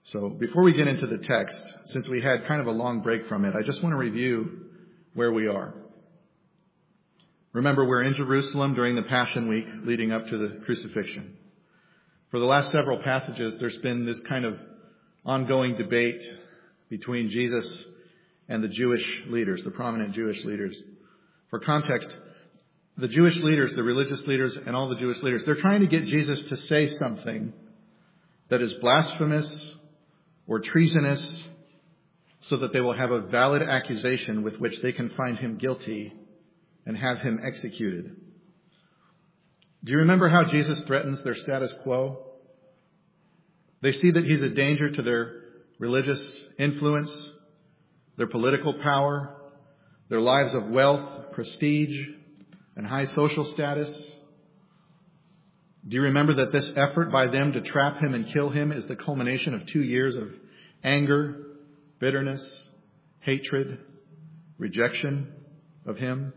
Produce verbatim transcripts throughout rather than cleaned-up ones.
So before we get into the text, since we had kind of a long break from it, I just want to review where we are. Remember, we're in Jerusalem during the Passion Week leading up to the crucifixion. For the last several passages, there's been this kind of ongoing debate between Jesus and the Jewish leaders, the prominent Jewish leaders. For context, the Jewish leaders, the religious leaders, and all the Jewish leaders, they're trying to get Jesus to say something that is blasphemous or treasonous so that they will have a valid accusation with which they can find him guilty and have him executed. Do you remember how Jesus threatens their status quo? They see that he's a danger to their religious influence, their political power, their lives of wealth, prestige, and high social status. Do you remember that this effort by them to trap him and kill him is the culmination of two years of anger, bitterness, hatred, rejection of him?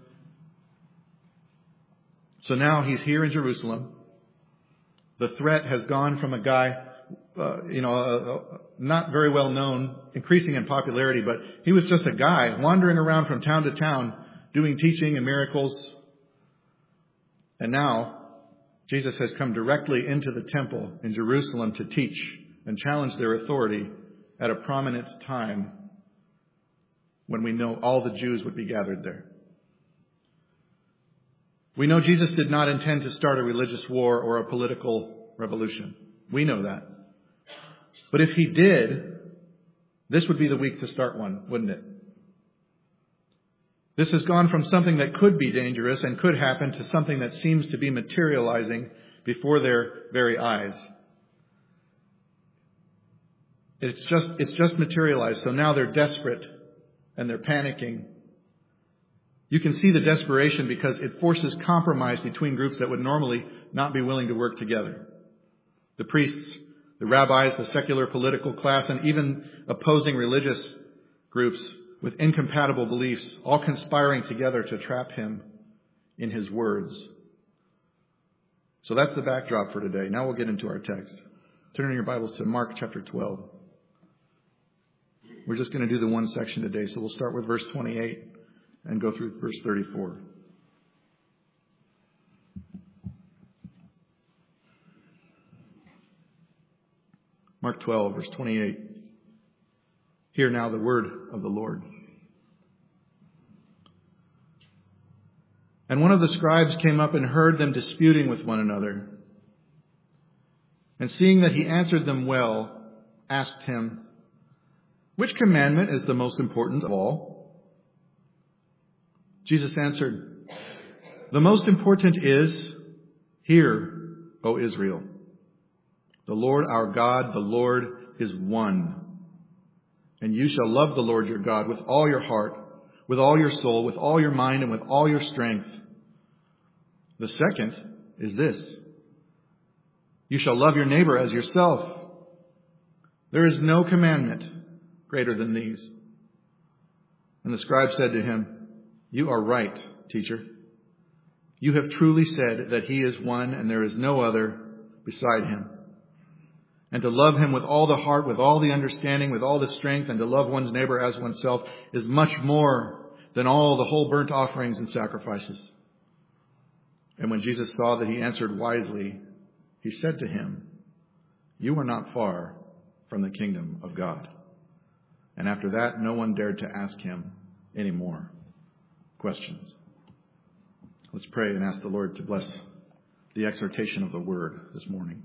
So now he's here in Jerusalem. The threat has gone from a guy, uh, you know, uh, uh, not very well known, increasing in popularity, but he was just a guy wandering around from town to town doing teaching and miracles. And now Jesus has come directly into the temple in Jerusalem to teach and challenge their authority at a prominent time when we know all the Jews would be gathered there. We know Jesus did not intend to start a religious war or a political revolution. We know that. But if he did, this would be the week to start one, wouldn't it? This has gone from something that could be dangerous and could happen to something that seems to be materializing before their very eyes. It's just, it's just materialized. So now they're desperate and they're panicking. You can see the desperation because it forces compromise between groups that would normally not be willing to work together. The priests, the rabbis, the secular political class, and even opposing religious groups with incompatible beliefs, all conspiring together to trap him in his words. So that's the backdrop for today. Now we'll get into our text. Turn in your Bibles to Mark chapter twelve. We're just going to do the one section today, so we'll start with verse twenty-eight and go through verse thirty-four. Mark twelve, verse twenty-eight. Hear now the word of the Lord. And one of the scribes came up and heard them disputing with one another. And seeing that he answered them well, asked him, "Which commandment is the most important of all?" Jesus answered, "The most important is, Hear, O Israel. The Lord our God, the Lord is one. And you shall love the Lord your God with all your heart, with all your soul, with all your mind, and with all your strength. The second is this: you shall love your neighbor as yourself. There is no commandment greater than these." And the scribe said to him, "You are right, teacher. You have truly said that he is one and there is no other beside him. And to love him with all the heart, with all the understanding, with all the strength, and to love one's neighbor as oneself is much more than all the whole burnt offerings and sacrifices." And when Jesus saw that he answered wisely, he said to him, "You are not far from the kingdom of God." And after that, no one dared to ask him any more questions. Let's pray and ask the Lord to bless the exhortation of the word this morning.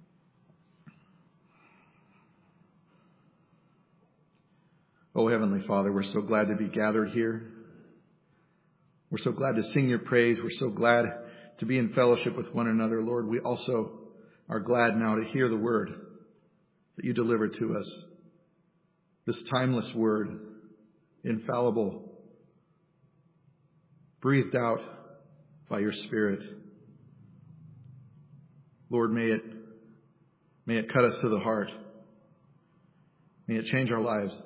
Oh, Heavenly Father, we're so glad to be gathered here. We're so glad to sing your praise. We're so glad to be in fellowship with one another. Lord, we also are glad now to hear the word that you delivered to us. This timeless word, infallible, breathed out by your Spirit. Lord, may it, may it cut us to the heart. May it change our lives.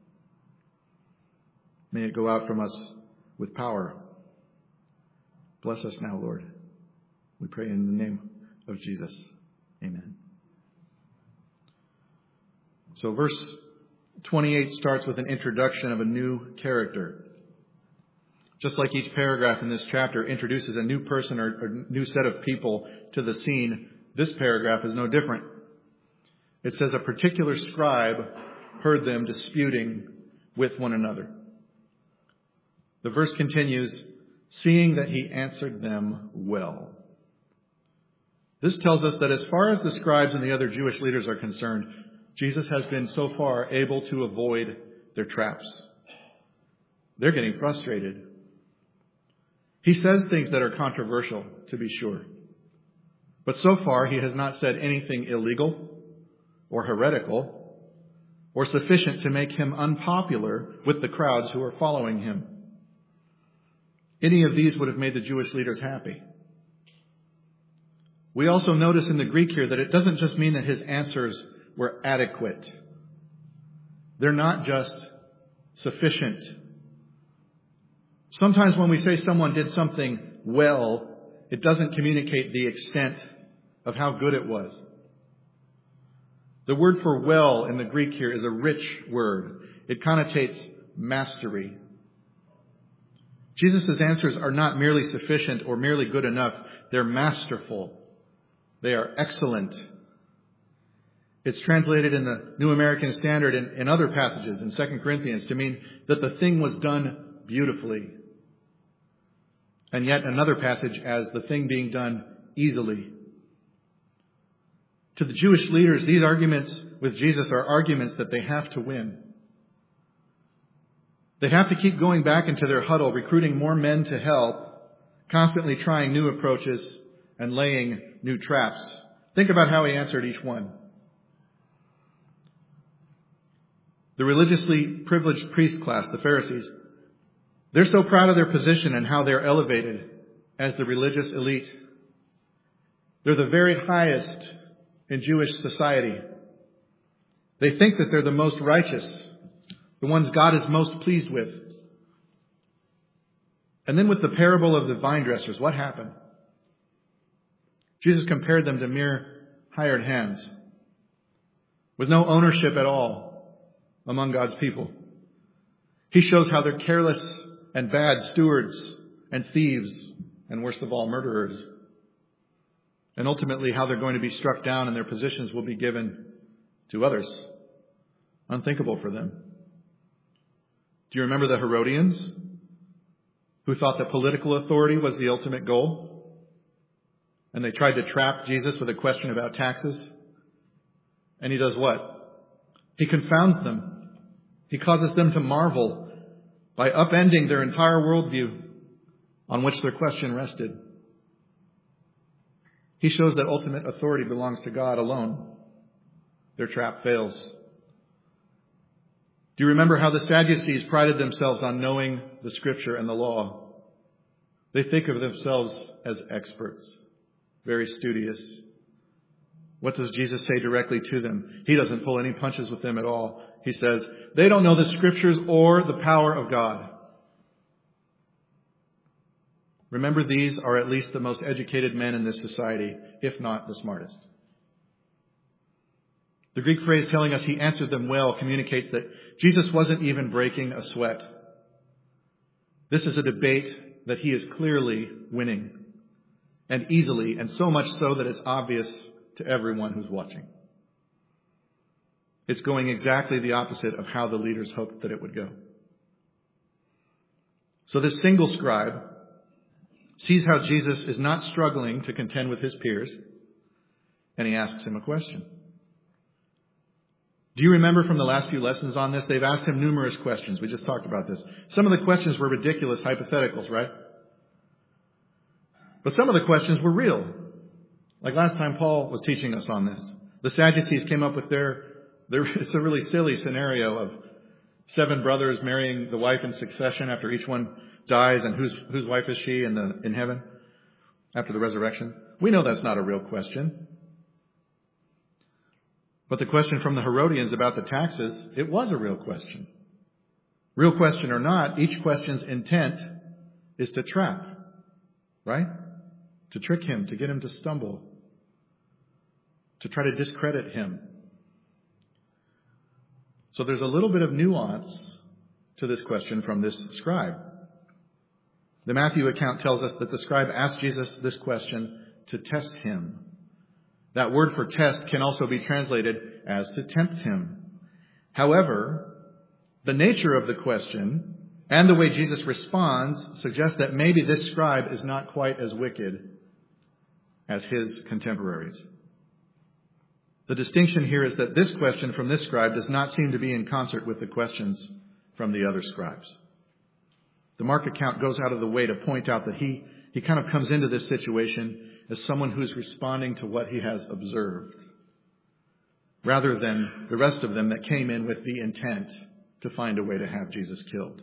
May it go out from us with power. Bless us now, Lord. We pray in the name of Jesus. Amen. So verse twenty-eight starts with an introduction of a new character. Just like each paragraph in this chapter introduces a new person or a new set of people to the scene, this paragraph is no different. It says, a particular scribe heard them disputing with one another. The verse continues, seeing that he answered them well. This tells us that as far as the scribes and the other Jewish leaders are concerned, Jesus has been so far able to avoid their traps. They're getting frustrated. He says things that are controversial, to be sure. But so far, he has not said anything illegal or heretical or sufficient to make him unpopular with the crowds who are following him. Any of these would have made the Jewish leaders happy. We also notice in the Greek here that it doesn't just mean that his answers were adequate. They're not just sufficient. Sometimes when we say someone did something well, it doesn't communicate the extent of how good it was. The word for well in the Greek here is a rich word. It connotates mastery. Jesus' answers are not merely sufficient or merely good enough. They're masterful. They are excellent. It's translated in the New American Standard and in other passages in Second Corinthians to mean that the thing was done beautifully. And yet another passage as the thing being done easily. To the Jewish leaders, these arguments with Jesus are arguments that they have to win. They have to keep going back into their huddle, recruiting more men to help, constantly trying new approaches and laying new traps. Think about how he answered each one. The religiously privileged priest class, the Pharisees, they're so proud of their position and how they're elevated as the religious elite. They're the very highest in Jewish society. They think that they're the most righteous, the ones God is most pleased with. And then with the parable of the vine dressers, what happened? Jesus compared them to mere hired hands with no ownership at all among God's people. He shows how they're careless and bad stewards and thieves and worst of all, murderers. And ultimately how they're going to be struck down and their positions will be given to others. Unthinkable for them. Do you remember the Herodians who thought that political authority was the ultimate goal? And they tried to trap Jesus with a question about taxes. And he does what? He confounds them. He causes them to marvel by upending their entire worldview on which their question rested. He shows that ultimate authority belongs to God alone. Their trap fails. Do you remember how the Sadducees prided themselves on knowing the Scripture and the law? They think of themselves as experts, very studious. What does Jesus say directly to them? He doesn't pull any punches with them at all. He says, they don't know the Scriptures or the power of God. Remember, these are at least the most educated men in this society, if not the smartest. The Greek phrase telling us he answered them well communicates that Jesus wasn't even breaking a sweat. This is a debate that he is clearly winning, and easily, and so much so that it's obvious to everyone who's watching. It's going exactly the opposite of how the leaders hoped that it would go. So this single scribe sees how Jesus is not struggling to contend with his peers, and he asks him a question. Do you remember from the last few lessons on this? They've asked him numerous questions. We just talked about this. Some of the questions were ridiculous hypotheticals, right? But some of the questions were real. Like last time Paul was teaching us on this. The Sadducees came up with their, their it's a really silly scenario of seven brothers marrying the wife in succession after each one dies, and whose whose wife is she in the in heaven after the resurrection? We know that's not a real question. But the question from the Herodians about the taxes, it was a real question. Real question or not, each question's intent is to trap, right? To trick him, to get him to stumble, to try to discredit him. So there's a little bit of nuance to this question from this scribe. The Matthew account tells us that the scribe asked Jesus this question to test him. That word for test can also be translated as to tempt him. However, the nature of the question and the way Jesus responds suggests that maybe this scribe is not quite as wicked as his contemporaries. The distinction here is that this question from this scribe does not seem to be in concert with the questions from the other scribes. The Mark account goes out of the way to point out that he, he kind of comes into this situation as someone who's responding to what he has observed, rather than the rest of them that came in with the intent to find a way to have Jesus killed.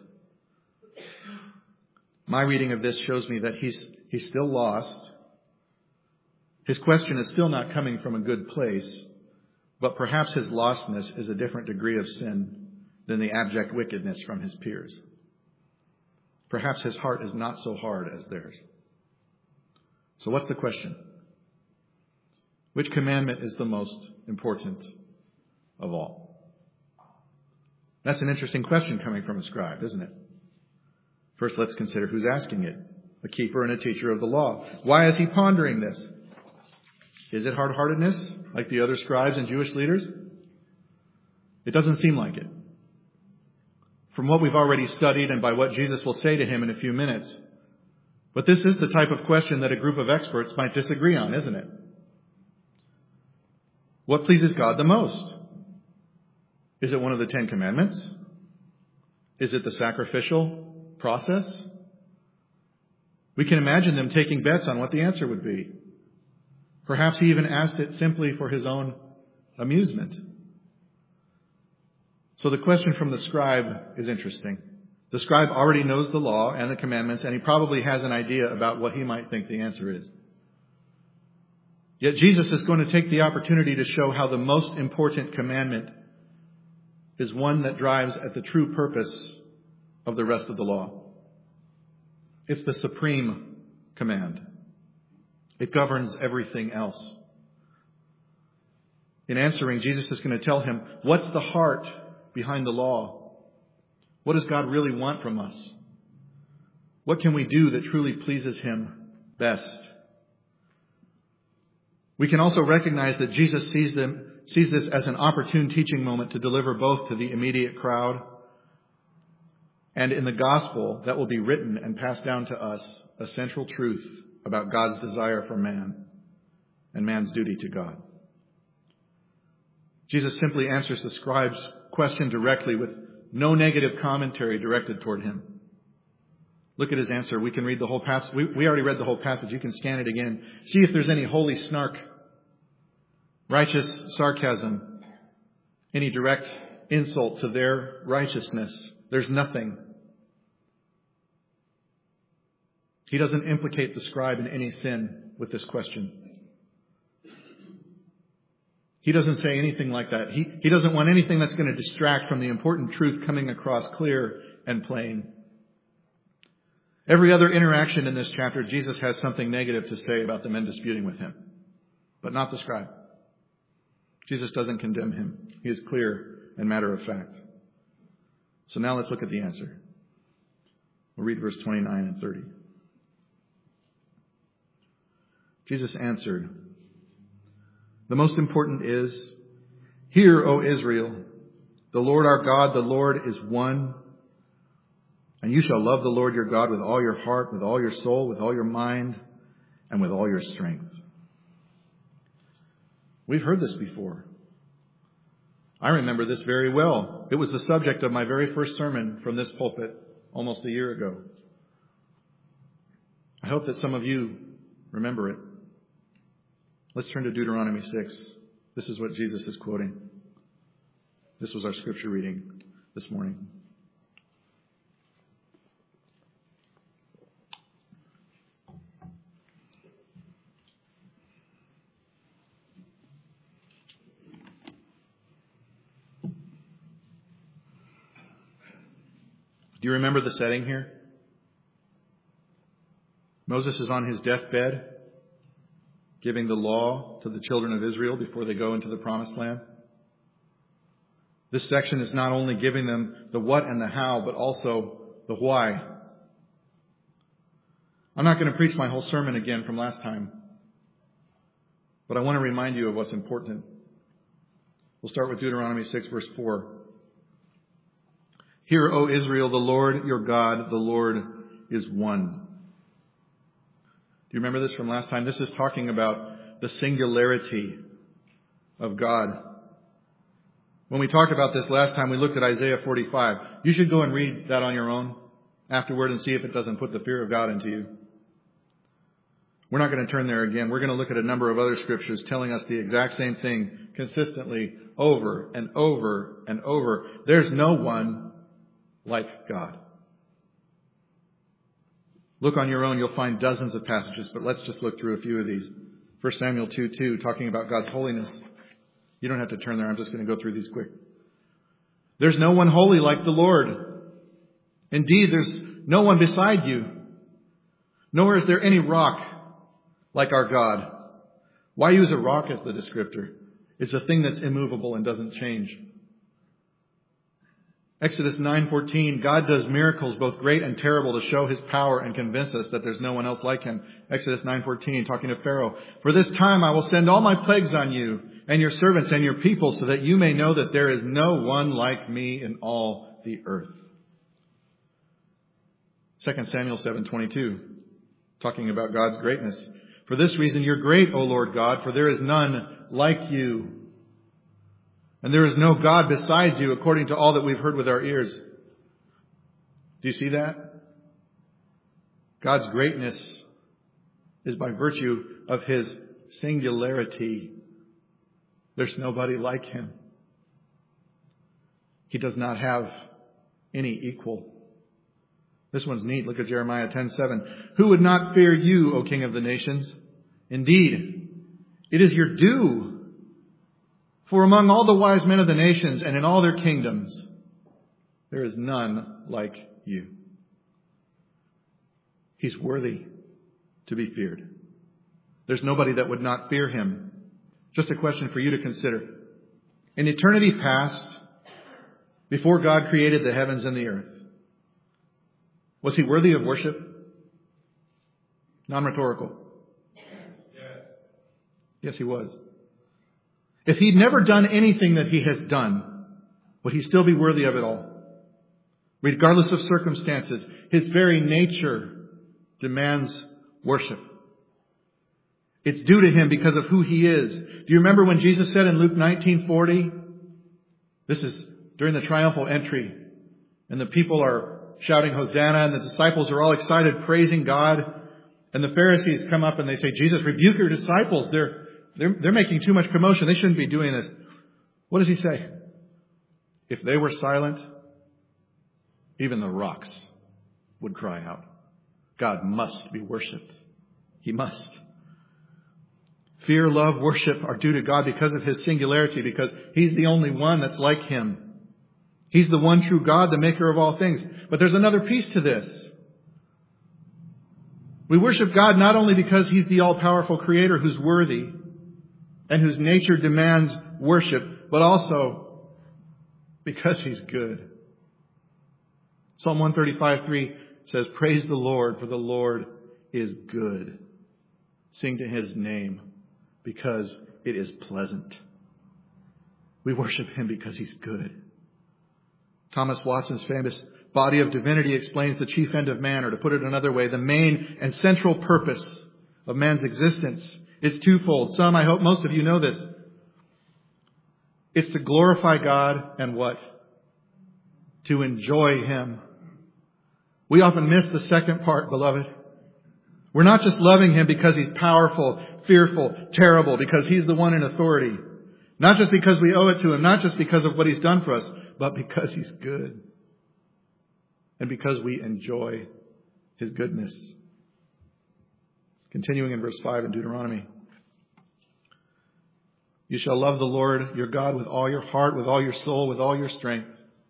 My reading of this shows me that he's, he's still lost. His question is still not coming from a good place, but perhaps his lostness is a different degree of sin than the abject wickedness from his peers. Perhaps his heart is not so hard as theirs. So what's the question? Which commandment is the most important of all? That's an interesting question coming from a scribe, isn't it? First, let's consider who's asking it. A keeper and a teacher of the law. Why is he pondering this? Is it hard-heartedness, like the other scribes and Jewish leaders? It doesn't seem like it. From what we've already studied and by what Jesus will say to him in a few minutes. But this is the type of question that a group of experts might disagree on, isn't it? What pleases God the most? Is it one of the Ten Commandments? Is it the sacrificial process? We can imagine them taking bets on what the answer would be. Perhaps he even asked it simply for his own amusement. So the question from the scribe is interesting. The scribe already knows the law and the commandments, and he probably has an idea about what he might think the answer is. Yet Jesus is going to take the opportunity to show how the most important commandment is one that drives at the true purpose of the rest of the law. It's the supreme command. It governs everything else. In answering, Jesus is going to tell him, what's the heart behind the law? What does God really want from us? What can we do that truly pleases him best? We can also recognize that Jesus sees them, sees this as an opportune teaching moment to deliver both to the immediate crowd and in the gospel that will be written and passed down to us a central truth about God's desire for man and man's duty to God. Jesus simply answers the scribe's question directly with no negative commentary directed toward him. Look at his answer. We can read the whole passage. We, we already read the whole passage. You can scan it again. See if there's any holy snark, righteous sarcasm, any direct insult to their righteousness. There's nothing. He doesn't implicate the scribe in any sin with this question. He doesn't say anything like that. He, he doesn't want anything that's going to distract from the important truth coming across clear and plain. Every other interaction in this chapter, Jesus has something negative to say about the men disputing with him, but not the scribe. Jesus doesn't condemn him. He is clear and matter of fact. So now let's look at the answer. We'll read verse twenty-nine and thirty. Jesus answered, the most important is, hear, O Israel, the Lord our God, the Lord is one, and you shall love the Lord your God with all your heart, with all your soul, with all your mind, and with all your strength. We've heard this before. I remember this very well. It was the subject of my very first sermon from this pulpit almost a year ago. I hope that some of you remember it. Let's turn to Deuteronomy six. This is what Jesus is quoting. This was our scripture reading this morning. Do you remember the setting here? Moses is on his deathbed, giving the law to the children of Israel before they go into the promised land. This section is not only giving them the what and the how, but also the why. I'm not going to preach my whole sermon again from last time, but I want to remind you of what's important. We'll start with Deuteronomy six, verse four. Hear, O Israel, the Lord your God, the Lord is one. Do you remember this from last time? This is talking about the singularity of God. When we talked about this last time, we looked at Isaiah forty-five. You should go and read that on your own afterward and see if it doesn't put the fear of God into you. We're not going to turn there again. We're going to look at a number of other scriptures telling us the exact same thing consistently over and over and over. There's no one like God. Look on your own. You'll find dozens of passages, but let's just look through a few of these. First Samuel two two, talking about God's holiness. You don't have to turn there. I'm just going to go through these quick. There's no one holy like the Lord. Indeed, there's no one beside you. Nor is there any rock like our God. Why use a rock as the descriptor? It's a thing that's immovable and doesn't change. Exodus nine fourteen, God does miracles both great and terrible to show his power and convince us that there's no one else like him. Exodus nine fourteen, talking to Pharaoh. For this time I will send all my plagues on you and your servants and your people so that you may know that there is no one like me in all the earth. Second Samuel seven twenty-two, talking about God's greatness. For this reason you're great, O Lord God, for there is none like you. And there is no God besides you, according to all that we've heard with our ears. Do you see that? God's greatness is by virtue of his singularity. There's nobody like him. He does not have any equal. This one's neat. Look at Jeremiah ten seven. Who would not fear you, O King of the nations? Indeed, it is your due. For among all the wise men of the nations and in all their kingdoms, there is none like you. He's worthy to be feared. There's nobody that would not fear him. Just a question for you to consider. In eternity past, before God created the heavens and the earth, was he worthy of worship? Non-rhetorical. Yes. Yes, he was. If he'd never done anything that he has done, would he still be worthy of it all? Regardless of circumstances, his very nature demands worship. It's due to him because of who he is. Do you remember when Jesus said in Luke nineteen forty? This is during the triumphal entry, and the people are shouting Hosanna, and the disciples are all excited, praising God. And the Pharisees come up and they say, Jesus, rebuke your disciples. They're They're, they're making too much commotion. They shouldn't be doing this. What does he say? If they were silent, even the rocks would cry out. God must be worshipped. He must. Fear, love, worship are due to God because of his singularity, because he's the only one that's like him. He's the one true God, the maker of all things. But there's another piece to this. We worship God not only because he's the all-powerful creator who's worthy and whose nature demands worship, but also because he's good. Psalm one thirty-five three says, praise the Lord, for the Lord is good. Sing to his name, because it is pleasant. We worship him because he's good. Thomas Watson's famous Body of Divinity explains the chief end of man, or to put it another way, the main and central purpose of man's existence is twofold. Some, I hope most of you know this. It's to glorify God and what? To enjoy him. We often miss the second part, beloved. We're not just loving him because he's powerful, fearful, terrible, because he's the one in authority. Not just because we owe it to him, not just because of what he's done for us, but because he's good. And because we enjoy his goodness. Continuing in verse five in Deuteronomy. You shall love the Lord your God with all your heart, with all your soul, with all your strength.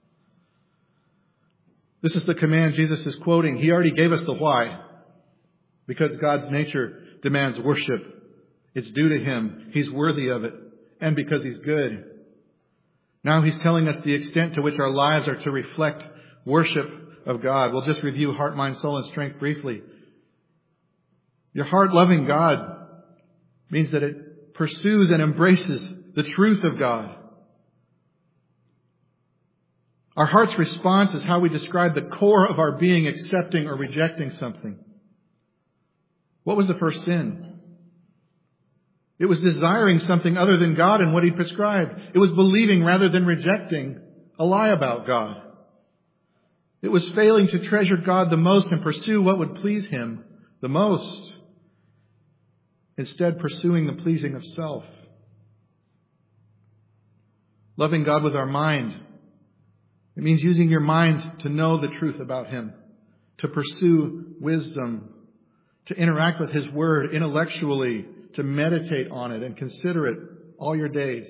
This is the command Jesus is quoting. He already gave us the why. Because God's nature demands worship. It's due to him. He's worthy of it. And because he's good. Now he's telling us the extent to which our lives are to reflect worship of God. We'll just review heart, mind, soul, and strength briefly. Your heart loving God means that it pursues and embraces the truth of God. Our heart's response is how we describe the core of our being, accepting or rejecting something. What was the first sin? It was desiring something other than God and what He prescribed. It was believing rather than rejecting a lie about God. It was failing to treasure God the most and pursue what would please Him the most, instead pursuing the pleasing of self. Loving God with our mind. It means using your mind to know the truth about Him, to pursue wisdom, to interact with His Word intellectually, to meditate on it and consider it all your days.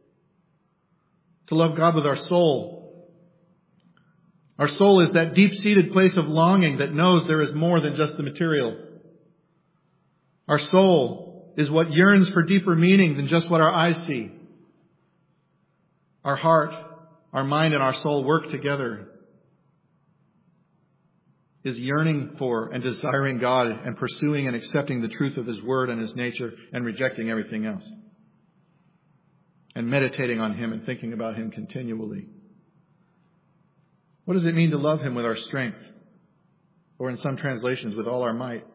To love God with our soul. Our soul is that deep-seated place of longing that knows there is more than just the material. Our soul is what yearns for deeper meaning than just what our eyes see. Our heart, our mind, and our soul work together, is yearning for and desiring God and pursuing and accepting the truth of His Word and His nature and rejecting everything else. And meditating on Him and thinking about Him continually. What does it mean to love Him with our strength? Or in some translations, with all our might?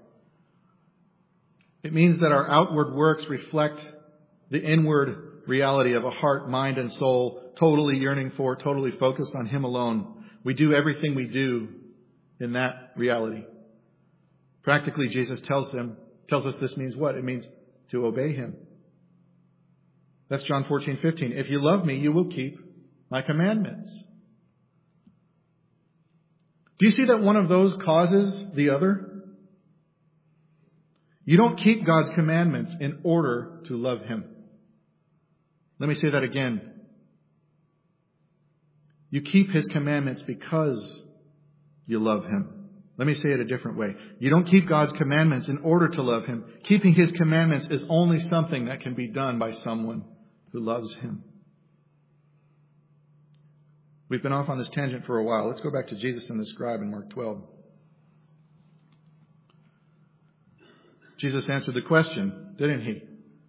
It means that our outward works reflect the inward reality of a heart, mind, and soul totally yearning for, totally focused on Him alone. We do everything we do in that reality. Practically, Jesus tells them, tells us this means what? It means to obey Him. That's John fourteen fifteen. If you love me, you will keep my commandments. Do you see that one of those causes the other? You don't keep God's commandments in order to love Him. Let me say that again. You keep His commandments because you love Him. Let me say it a different way. You don't keep God's commandments in order to love Him. Keeping His commandments is only something that can be done by someone who loves Him. We've been off on this tangent for a while. Let's go back to Jesus and the scribe in Mark twelve. Jesus answered the question, didn't He?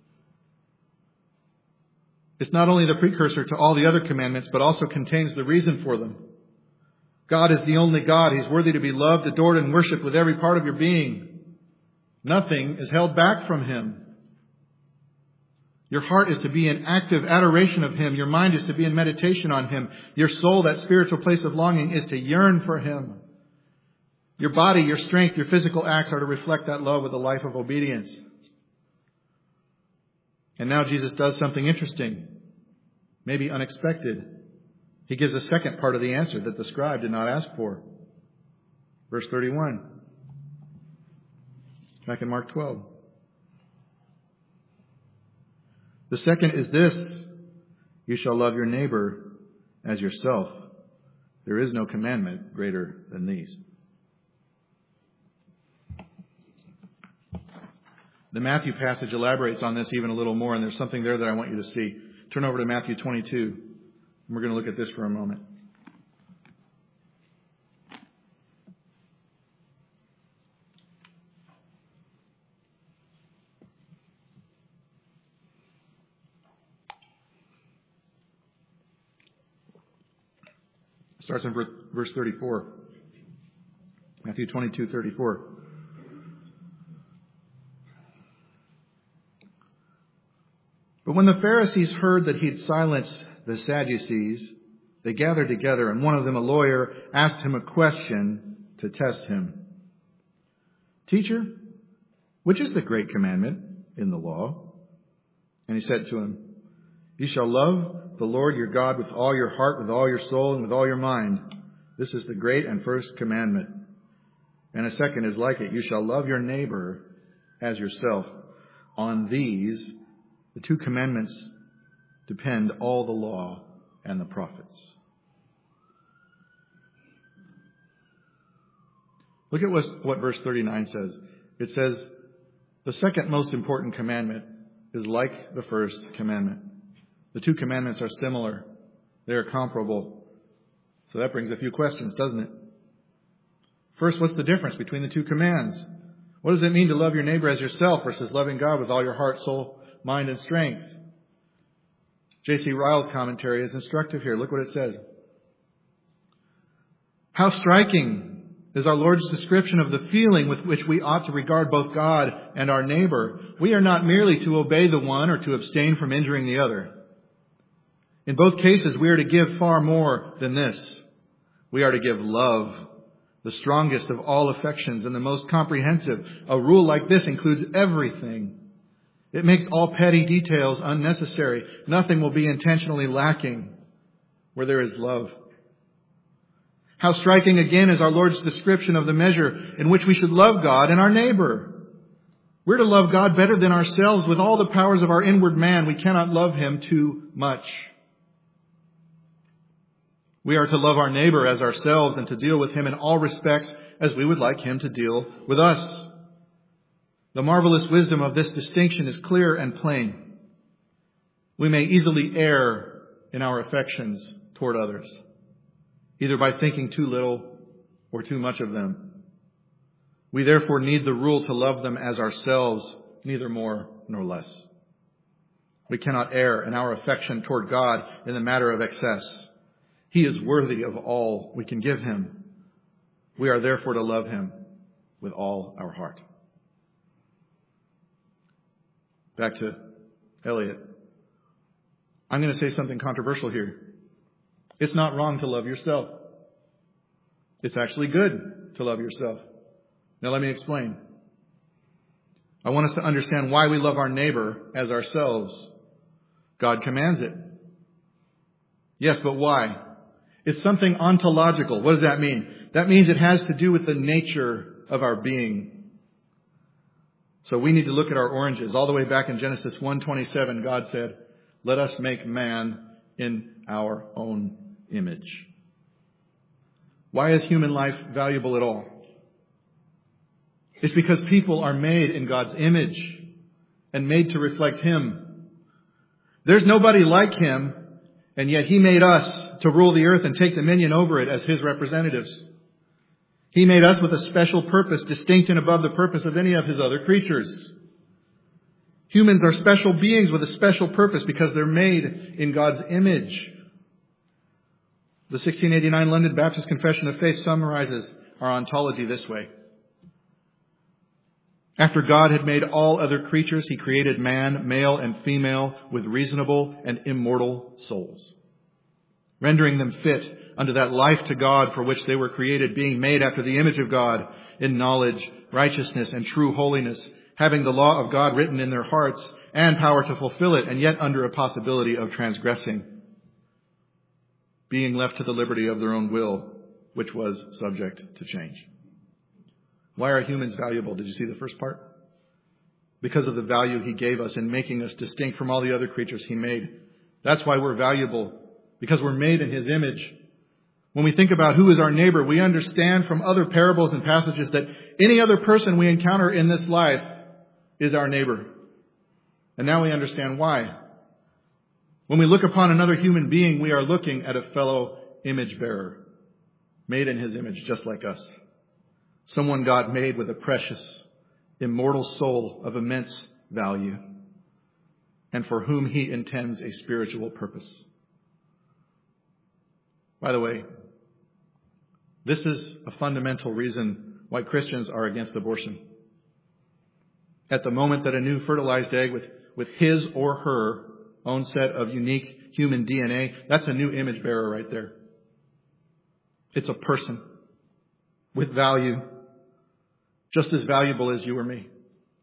It's not only the precursor to all the other commandments, but also contains the reason for them. God is the only God. He's worthy to be loved, adored, and worshipped with every part of your being. Nothing is held back from Him. Your heart is to be in active adoration of Him. Your mind is to be in meditation on Him. Your soul, that spiritual place of longing, is to yearn for Him. Your body, your strength, your physical acts are to reflect that love with a life of obedience. And now Jesus does something interesting, maybe unexpected. He gives a second part of the answer that the scribe did not ask for. Verse thirty-one. Back in Mark twelve. The second is this: you shall love your neighbor as yourself. There is no commandment greater than these. The Matthew passage elaborates on this even a little more, and there's something there that I want you to see. Turn over to Matthew twenty-two, and we're going to look at this for a moment. It starts in verse thirty-four. Matthew twenty-two, thirty-four. But when the Pharisees heard that he'd silenced the Sadducees, they gathered together, and one of them, a lawyer, asked him a question to test him. Teacher, which is the great commandment in the law? And he said to him, you shall love the Lord your God with all your heart, with all your soul, and with all your mind. This is the great and first commandment. And a second is like it. You shall love your neighbor as yourself. On these, the two commandments, depend all the law and the prophets. Look at what, what verse thirty-nine says. It says, the second most important commandment is like the first commandment. The two commandments are similar. They are comparable. So that brings a few questions, doesn't it? First, what's the difference between the two commands? What does it mean to love your neighbor as yourself versus loving God with all your heart, soul, mind, and strength? J C Ryle's commentary is instructive here. Look what it says. How striking is our Lord's description of the feeling with which we ought to regard both God and our neighbor. We are not merely to obey the one or to abstain from injuring the other. In both cases, we are to give far more than this. We are to give love, the strongest of all affections and the most comprehensive. A rule like this includes everything. It makes all petty details unnecessary. Nothing will be intentionally lacking where there is love. How striking again is our Lord's description of the measure in which we should love God and our neighbor. We're to love God better than ourselves. With all the powers of our inward man, we cannot love Him too much. We are to love our neighbor as ourselves and to deal with him in all respects as we would like him to deal with us. The marvelous wisdom of this distinction is clear and plain. We may easily err in our affections toward others, either by thinking too little or too much of them. We therefore need the rule to love them as ourselves, neither more nor less. We cannot err in our affection toward God in the matter of excess. He is worthy of all we can give Him. We are therefore to love Him with all our heart. Back to Eliot. I'm going to say something controversial here. It's not wrong to love yourself. It's actually good to love yourself. Now let me explain. I want us to understand why we love our neighbor as ourselves. God commands it. Yes, but why? It's something ontological. What does that mean? That means it has to do with the nature of our being. So we need to look at our oranges. All the way back in Genesis one twenty-seven, God said, "Let us make man in our own image." Why is human life valuable at all? It's because people are made in God's image and made to reflect Him. There's nobody like Him, and yet He made us to rule the earth and take dominion over it as His representatives. He made us with a special purpose, distinct and above the purpose of any of His other creatures. Humans are special beings with a special purpose because they're made in God's image. The sixteen eighty-nine London Baptist Confession of Faith summarizes our ontology this way. After God had made all other creatures, He created man, male and female, with reasonable and immortal souls, rendering them fit unto that life to God for which they were created, being made after the image of God in knowledge, righteousness, and true holiness, having the law of God written in their hearts and power to fulfill it, and yet under a possibility of transgressing, being left to the liberty of their own will, which was subject to change. Why are humans valuable? Did you see the first part? Because of the value He gave us in making us distinct from all the other creatures He made. That's why we're valuable, because we're made in His image. When we think about who is our neighbor, we understand from other parables and passages that any other person we encounter in this life is our neighbor. And now we understand why. When we look upon another human being, we are looking at a fellow image bearer, made in His image just like us. Someone God made with a precious, immortal soul of immense value, and for whom He intends a spiritual purpose. By the way, this is a fundamental reason why Christians are against abortion. At the moment that a new fertilized egg with, with his or her own set of unique human D N A, that's a new image bearer right there. It's a person with value, just as valuable as you or me.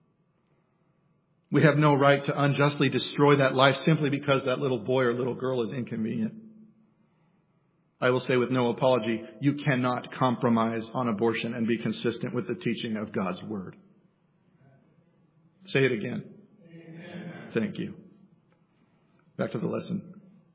We have no right to unjustly destroy that life simply because that little boy or little girl is inconvenient. I will say with no apology, you cannot compromise on abortion and be consistent with the teaching of God's Word. Say it again. Amen. Thank you. Back to the lesson.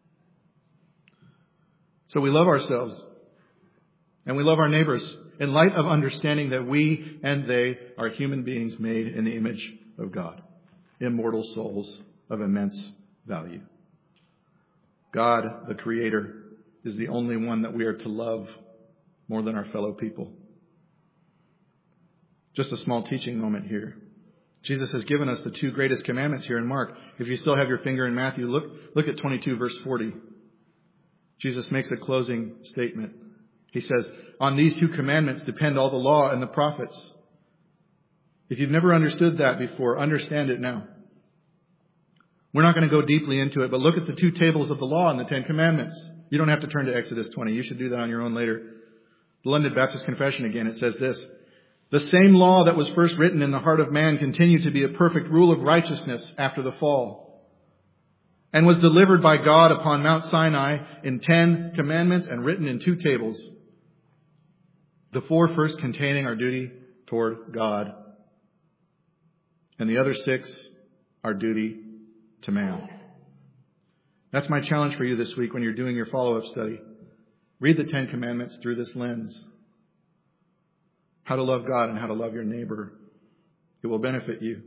So we love ourselves and we love our neighbors in light of understanding that we and they are human beings made in the image of God, immortal souls of immense value. God, the Creator, is the only one that we are to love more than our fellow people. Just a small teaching moment here. Jesus has given us the two greatest commandments here in Mark. If you still have your finger in Matthew, look, look at twenty-two, verse forty. Jesus makes a closing statement. He says, on these two commandments depend all the law and the prophets. If you've never understood that before, understand it now. We're not going to go deeply into it, but look at the two tables of the law and the Ten Commandments. You don't have to turn to Exodus twenty. You should do that on your own later. The London Baptist Confession again, it says this. The same law that was first written in the heart of man continued to be a perfect rule of righteousness after the fall, and was delivered by God upon Mount Sinai in ten commandments and written in two tables. The four first containing our duty toward God, and the other six our duty to man. That's my challenge for you this week when you're doing your follow-up study. Read the Ten Commandments through this lens. How to love God and how to love your neighbor. It will benefit you.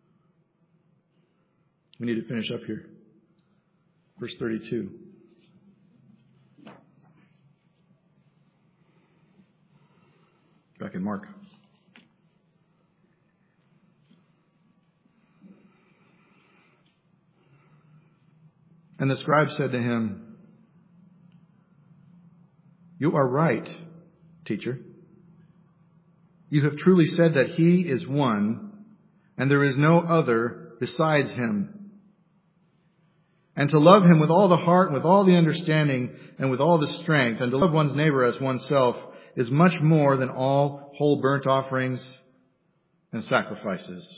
We need to finish up here. Verse thirty-two. Back in Mark. And the scribe said to him, you are right, teacher. You have truly said that he is one, and there is no other besides him. And to love him with all the heart, with all the understanding, and with all the strength, and to love one's neighbor as oneself, is much more than all whole burnt offerings and sacrifices.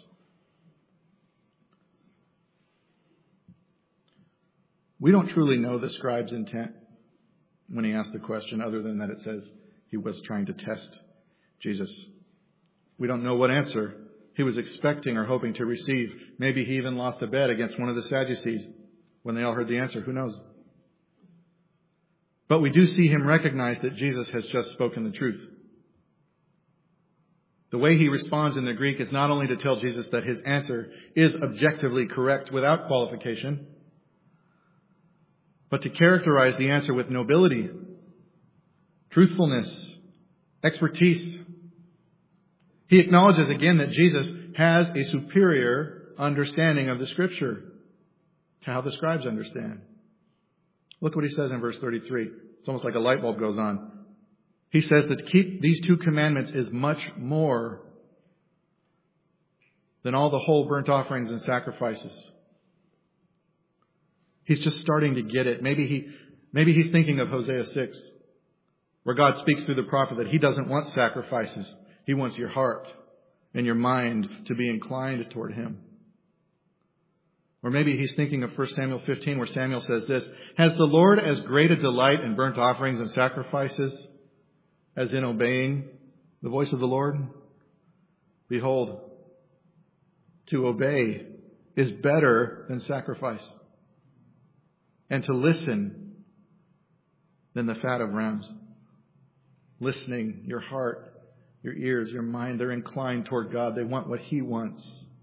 We don't truly know the scribe's intent when he asked the question, other than that it says he was trying to test Jesus. We don't know what answer he was expecting or hoping to receive. Maybe he even lost a bet against one of the Sadducees when they all heard the answer. Who knows? But we do see him recognize that Jesus has just spoken the truth. The way he responds in the Greek is not only to tell Jesus that his answer is objectively correct without qualification, but to characterize the answer with nobility, truthfulness, expertise. He acknowledges again that Jesus has a superior understanding of the Scripture to how the scribes understand. Look what he says in verse thirty-three. It's almost like a light bulb goes on. He says that to keep these two commandments is much more than all the whole burnt offerings and sacrifices. He's just starting to get it. Maybe he, maybe he's thinking of Hosea six, where God speaks through the prophet that he doesn't want sacrifices. He wants your heart and your mind to be inclined toward him. Or maybe he's thinking of First Samuel fifteen, where Samuel says this, has the Lord as great a delight in burnt offerings and sacrifices as in obeying the voice of the Lord? Behold, to obey is better than sacrifice, and to listen than the fat of rams. Listening, your heart, your ears, your mind, they're inclined toward God. They want what he wants.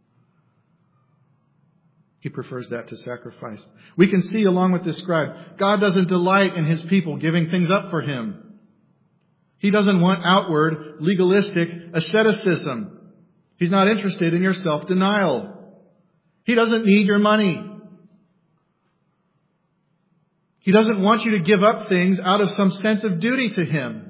He prefers that to sacrifice. We can see along with this scribe, God doesn't delight in his people giving things up for him. He doesn't want outward, legalistic asceticism. He's not interested in your self-denial. He doesn't need your money. He doesn't want you to give up things out of some sense of duty to him.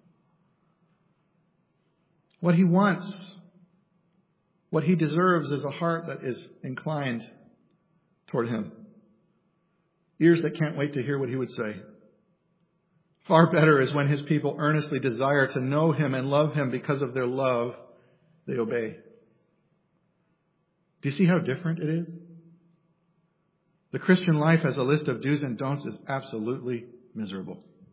What he wants, what he deserves, is a heart that is inclined toward him. Ears that can't wait to hear what he would say. Far better is when his people earnestly desire to know him and love him. Because of their love, they obey. Do you see how different it is? The Christian life as a list of do's and don'ts is absolutely miserable.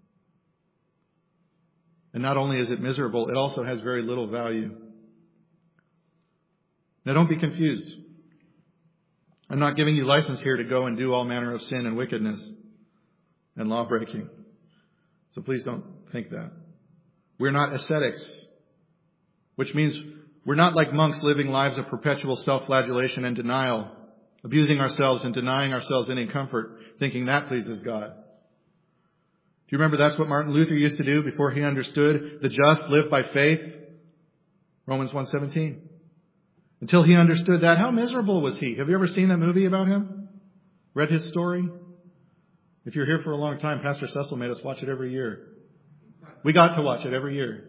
And not only is it miserable, it also has very little value. Now don't be confused. I'm not giving you license here to go and do all manner of sin and wickedness and law breaking. So please don't think that. We're not ascetics, which means we're not like monks living lives of perpetual self-flagellation and denial abusing ourselves and denying ourselves any comfort, thinking that pleases God. Do you remember that's what Martin Luther used to do before he understood the just live by faith? Romans one seventeen. Until he understood that, how miserable was he? Have you ever seen that movie about him? Read his story? If you're here for a long time, Pastor Cecil made us watch it every year. We got to watch it every year.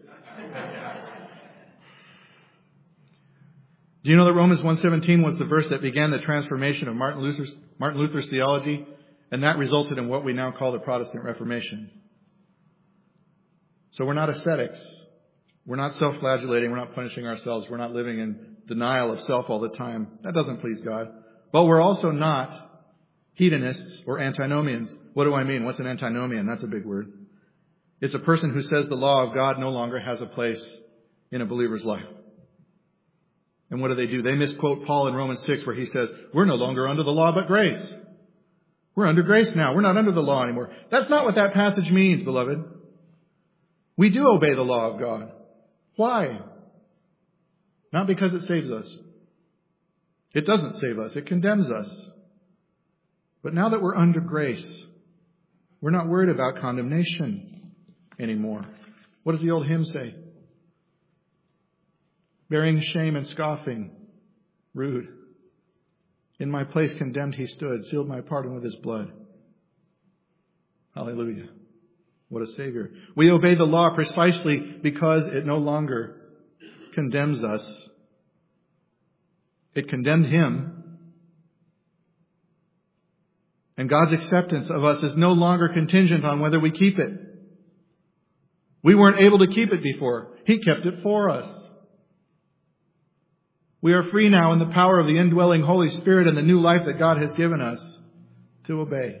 Do you know that Romans one seventeen was the verse that began the transformation of Martin Luther's, Martin Luther's theology? And that resulted in what we now call the Protestant Reformation. So we're not ascetics. We're not self-flagellating. We're not punishing ourselves. We're not living in denial of self all the time. That doesn't please God. But we're also not hedonists or antinomians. What do I mean? What's an antinomian? That's a big word. It's a person who says the law of God no longer has a place in a believer's life. And what do they do? They misquote Paul in Romans six where he says, we're no longer under the law but grace. We're under grace now. We're not under the law anymore. That's not what that passage means, beloved. We do obey the law of God. Why? Not because it saves us. It doesn't save us. It condemns us. But now that we're under grace, we're not worried about condemnation anymore. What does the old hymn say? Bearing shame and scoffing, rude. In my place condemned he stood, sealed my pardon with his blood. Hallelujah. What a Savior. We obey the law precisely because it no longer condemns us. It condemned him. And God's acceptance of us is no longer contingent on whether we keep it. We weren't able to keep it before. He kept it for us. We are free now in the power of the indwelling Holy Spirit and the new life that God has given us to obey.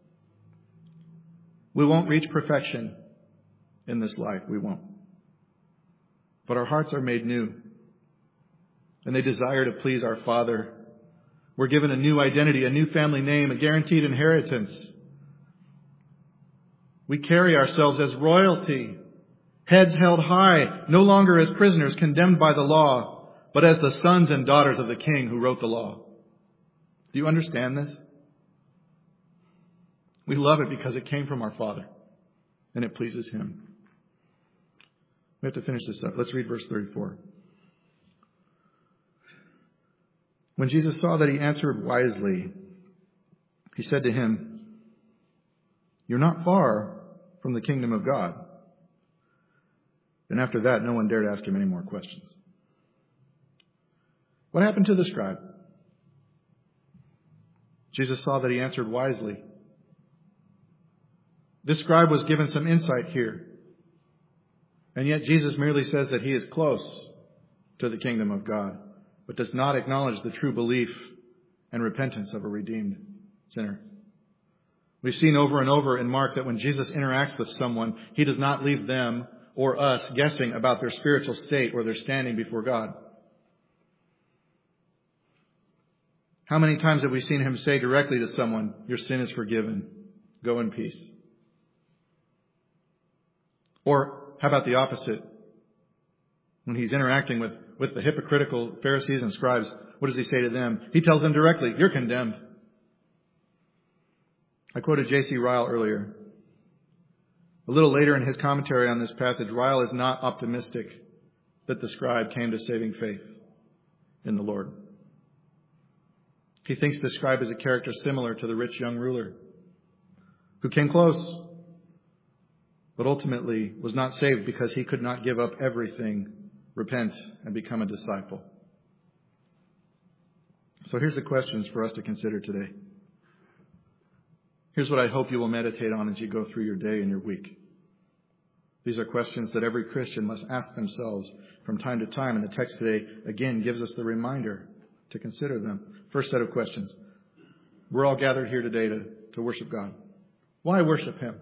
We won't reach perfection in this life. We won't. But our hearts are made new. And they desire to please our Father. We're given a new identity, a new family name, a guaranteed inheritance. We carry ourselves as royalty, heads held high, no longer as prisoners condemned by the law, but as the sons and daughters of the King who wrote the law. Do you understand this? We love it because it came from our Father and it pleases Him. We have to finish this up. Let's read verse thirty-four. When Jesus saw that he answered wisely, he said to him, "You're not far from the kingdom of God." And after that, no one dared ask him any more questions. What happened to the scribe? Jesus saw that he answered wisely. This scribe was given some insight here. And yet Jesus merely says that he is close to the kingdom of God, but does not acknowledge the true belief and repentance of a redeemed sinner. We've seen over and over in Mark that when Jesus interacts with someone, he does not leave them or us guessing about their spiritual state or their standing before God. How many times have we seen him say directly to someone, "Your sin is forgiven. Go in peace"? Or how about the opposite? When he's interacting with, with the hypocritical Pharisees and scribes, what does he say to them? He tells them directly, "You're condemned." I quoted J C Ryle earlier. A little later in his commentary on this passage, Ryle is not optimistic that the scribe came to saving faith in the Lord. He thinks the scribe is a character similar to the rich young ruler who came close, but ultimately was not saved because he could not give up everything, repent, and become a disciple. So here's the questions for us to consider today. Here's what I hope you will meditate on as you go through your day and your week. These are questions that every Christian must ask themselves from time to time, and the text today, again, gives us the reminder to consider them. First set of questions. We're all gathered here today to, to worship God. Why worship Him?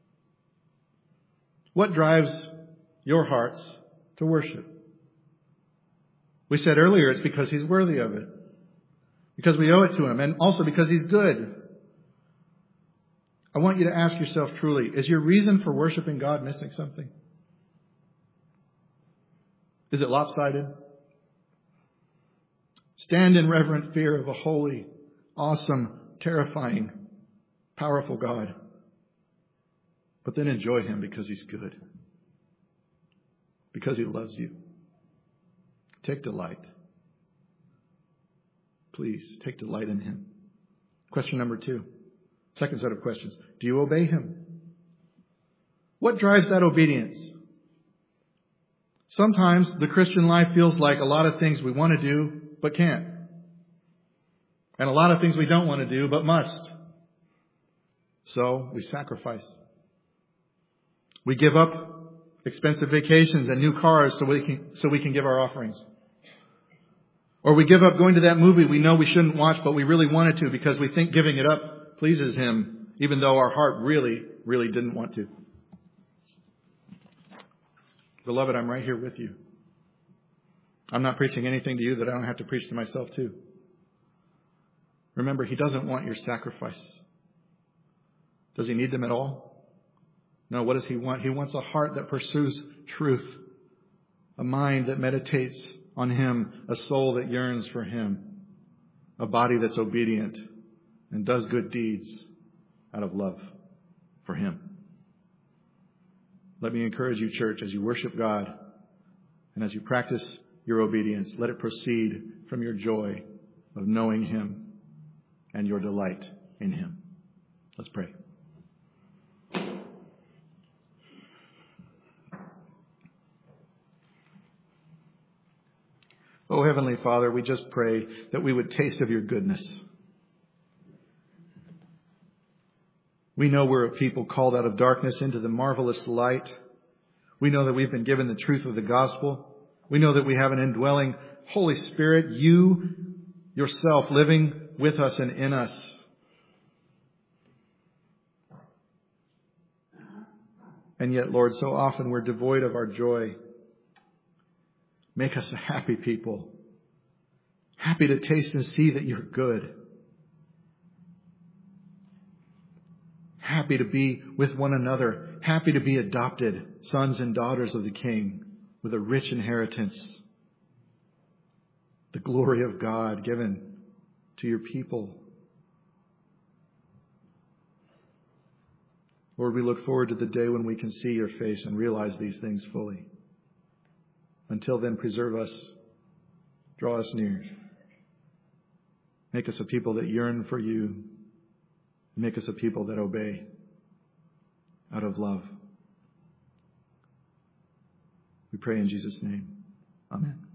What drives your hearts to worship? We said earlier it's because He's worthy of it. Because we owe it to Him, and also because He's good. I want you to ask yourself truly, is your reason for worshiping God missing something? Is it lopsided? Stand in reverent fear of a holy, awesome, terrifying, powerful God. But then enjoy Him because He's good. Because He loves you. Take delight. Please, take delight in Him. Question number two. Second set of questions. Do you obey Him? What drives that obedience? Sometimes the Christian life feels like a lot of things we want to do but can't. And a lot of things we don't want to do but must. So we sacrifice. We give up expensive vacations and new cars so we can, so we can give our offerings. Or we give up going to that movie we know we shouldn't watch but we really wanted to because we think giving it up pleases Him, even though our heart really, really didn't want to. Beloved, I'm right here with you. I'm not preaching anything to you that I don't have to preach to myself too. Remember, He doesn't want your sacrifices. Does He need them at all? No, what does He want? He wants a heart that pursues truth, a mind that meditates on Him, a soul that yearns for Him, a body that's obedient and does good deeds out of love for Him. Let me encourage you, church, as you worship God and as you practice your obedience, let it proceed from your joy of knowing Him and your delight in Him. Let's pray. Oh, Heavenly Father, we just pray that we would taste of your goodness. We know we're a people called out of darkness into the marvelous light. We know that we've been given the truth of the gospel. We know that we have an indwelling Holy Spirit, you yourself living with us and in us. And yet, Lord, so often we're devoid of our joy. Make us a happy people. Happy to taste and see that you're good. Happy to be with one another. Happy to be adopted sons and daughters of the King with a rich inheritance. The glory of God given to your people. Lord, we look forward to the day when we can see your face and realize these things fully. Until then, preserve us. Draw us near. Make us a people that yearn for you. Make us a people that obey out of love. We pray in Jesus' name. Amen.